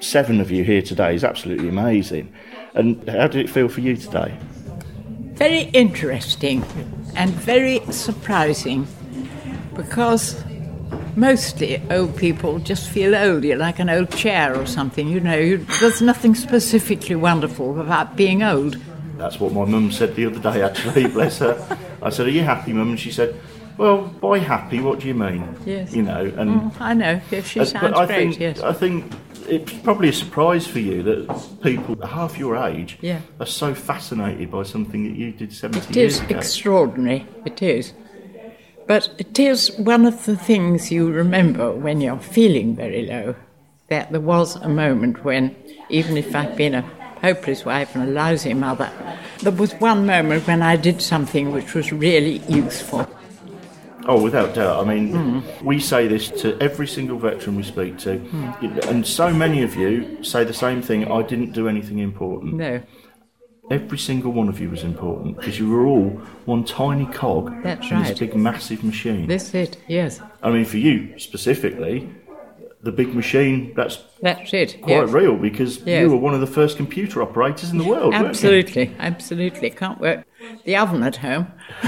7 of you here today is absolutely amazing. And how did it feel for you today? Very interesting and very surprising, because mostly old people just feel old. You're like an old chair or something, there's nothing specifically wonderful about being old. That's what my mum said the other day, actually, bless her. I said, "Are you happy, Mum?" And she said, "Well, by happy, what do you mean?" Yes. And I know. Yes, she sounds great, yes. I think it's probably a surprise for you that people half your age are so fascinated by something that you did 70 years ago. It is extraordinary, it is. But it is one of the things you remember when you're feeling very low, that there was a moment when, even if I've been a hopeless wife and a lousy mother, there was one moment when I did something which was really useful. Oh, without doubt. I mean, we say this to every single veteran we speak to, and so many of you say the same thing: I didn't do anything important. No. Every single one of you was important, because you were all one tiny cog in this big, massive machine. That's it, yes. I mean, for you specifically, the big machine, that's it, quite real, because you were one of the first computer operators in the world, absolutely, weren't you? Absolutely. Can't work the oven at home.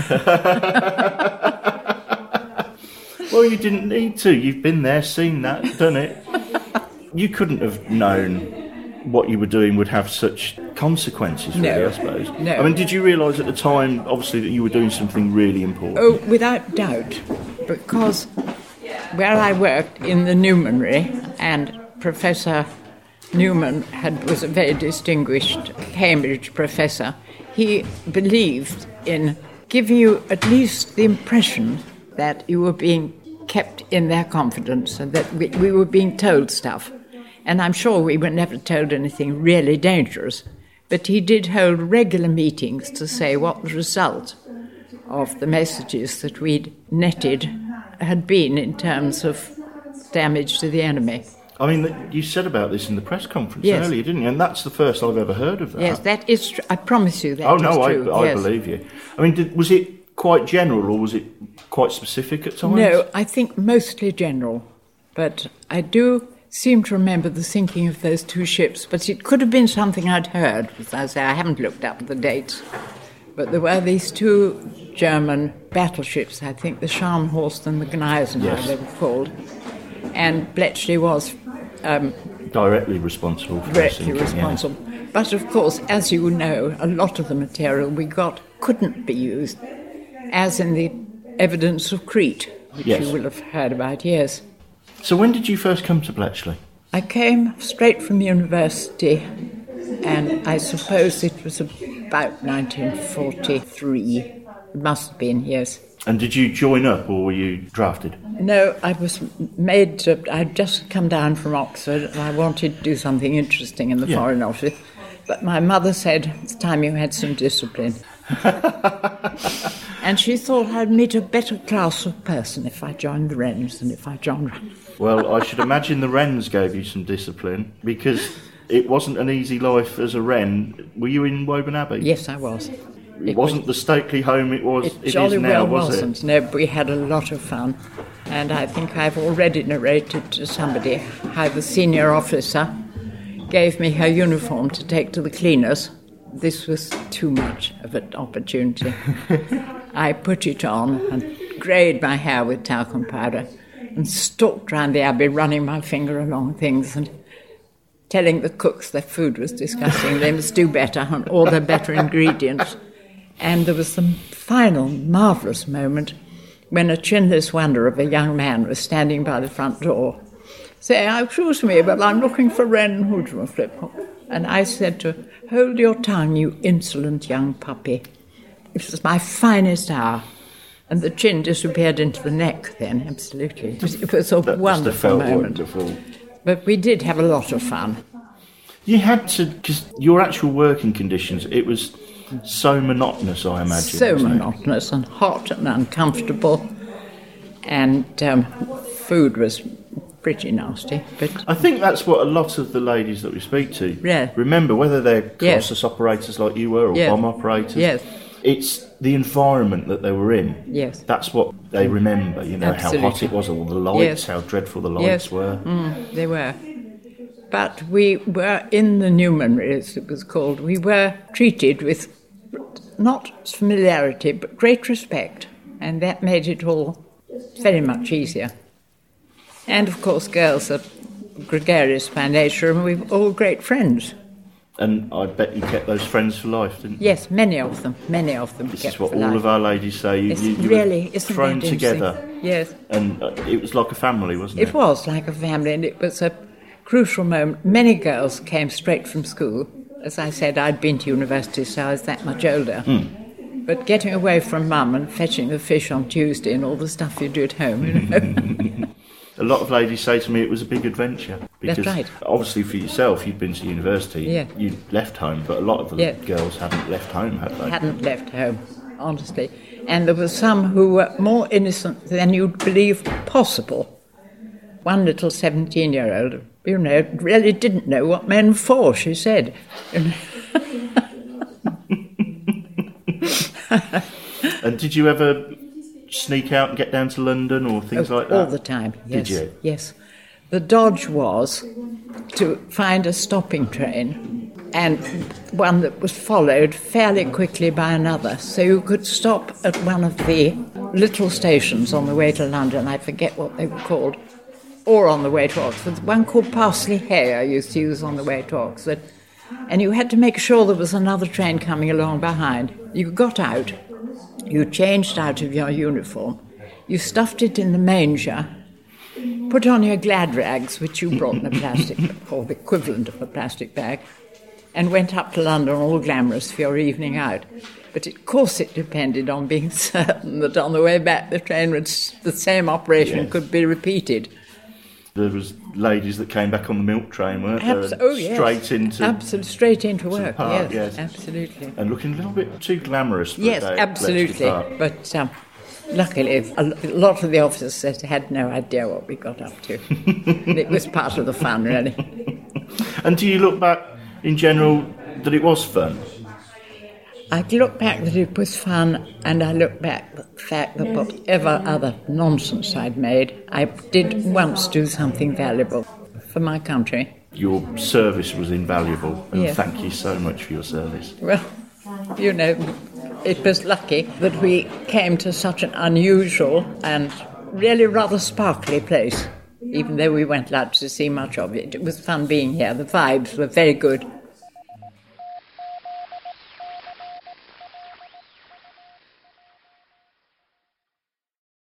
Well, you didn't need to. You've been there, seen that, done it. You couldn't have known what you were doing would have such consequences, really, I suppose. No. I mean, did you realise at the time, obviously, that you were doing something really important? Oh, without doubt, because where I worked in the Newmanry, and Professor Newman was a very distinguished Cambridge professor, he believed in giving you at least the impression that you were being kept in their confidence and that we were being told stuff. And I'm sure we were never told anything really dangerous. But he did hold regular meetings to say what the result of the messages that we'd netted had been in terms of damage to the enemy. I mean, you said about this in the press conference earlier, didn't you? And that's the first I've ever heard of that. Yes, that is true. I promise you that is true. I believe you. I mean, was it quite general, or was it quite specific at times? No, I think mostly general. But I do seem to remember the sinking of those 2 ships, but it could have been something I'd heard. As I say, I haven't looked up the dates. But there were these 2 German battleships, I think the Scharnhorst and the Gneisenau, they were called. And Bletchley was directly responsible for directly responsible. Yeah. But of course, as you know, a lot of the material we got couldn't be used, as in the evidence of Crete, which you will have heard about, yes. So when did you first come to Bletchley? I came straight from university, and I suppose it was about 1943. It must have been, yes. And did you join up, or were you drafted? No, I was I'd just come down from Oxford, and I wanted to do something interesting in the Foreign Office. But my mother said, it's time you had some discipline. And she thought I'd meet a better class of person if I joined the Wrens than if I joined... Well, I should imagine the Wrens gave you some discipline, because it wasn't an easy life as a Wren. Were you in Woburn Abbey? Yes, I was. It wasn't the stately home it is now, was it? No, but we had a lot of fun. And I think I've already narrated to somebody how the senior officer gave me her uniform to take to the cleaners. This was too much of an opportunity. I put it on and greyed my hair with talcum powder and stalked round the Abbey, running my finger along things and telling the cooks their food was disgusting, they must do better, and all their better ingredients. And there was some final marvellous moment when a chinless wonder of a young man was standing by the front door, saying, "Excuse me, but I'm looking for Wren Hoodrumflip." And I said to her, "Hold your tongue, you insolent young puppy." It was my finest hour. And the chin disappeared into the neck then, absolutely. It was a wonderful moment. Wonderful. But we did have a lot of fun. You had to, because your actual working conditions, it was so monotonous, I imagine. So monotonous and hot and uncomfortable. And food was pretty nasty. But I think that's what a lot of the ladies that we speak to remember, whether they're Colossus operators like you were, or bomb operators. Yes. It's the environment that they were in. Yes. That's what they remember, Absolutely. How hot it was, all the lights, how dreadful the lights were. They were. But we were in the Newmanry, as it was called. We were treated with not familiarity, but great respect. And that made it all very much easier. And, of course, girls are gregarious by nature, and we were all great friends. And I bet you kept those friends for life, didn't you? Yes, many of them. This is what all of our ladies say. You really were thrown together. Yes. And it was like a family, wasn't it? It was like a family, and it was a crucial moment. Many girls came straight from school. As I said, I'd been to university, so I was that much older. But getting away from Mum and fetching the fish on Tuesday and all the stuff you do at home, you know. A lot of ladies say to me it was a big adventure. Because That's right. Obviously for yourself, you'd been to university, you'd left home, but a lot of the girls hadn't left home, had they? Hadn't left home, honestly. And there were some who were more innocent than you'd believe possible. One little 17-year-old, you know, really didn't know what men were for, she said. And did you ever sneak out and get down to London or things like that? All the time, yes. Did you? Yes. The dodge was to find a stopping train, and one that was followed fairly quickly by another. So you could stop at one of the little stations on the way to London, I forget what they were called, or on the way to Oxford. One called Parsley Hay I used to use on the way to Oxford. And you had to make sure there was another train coming along behind. You got out, you changed out of your uniform, you stuffed it in the manger, put on your glad rags, which you brought in a plastic, or the equivalent of a plastic bag, and went up to London all glamorous for your evening out. But of course it depended on being certain that on the way back the the same operation could be repeated. There was ladies that came back on the milk train, weren't there? Straight into work, park, yes, absolutely. And looking a little bit too glamorous for a day at absolutely. But luckily, a lot of the officers had no idea what we got up to. It was part of the fun, really. And do you look back, in general, that it was fun? I look back that it was fun, and I look back at the fact that whatever other nonsense I'd made, I did once do something valuable for my country. Your service was invaluable, and Yes. thank you so much for your service. Well, you know, it was lucky that we came to such an unusual and really rather sparkly place, even though we weren't allowed to see much of it. It was fun being here. The vibes were very good.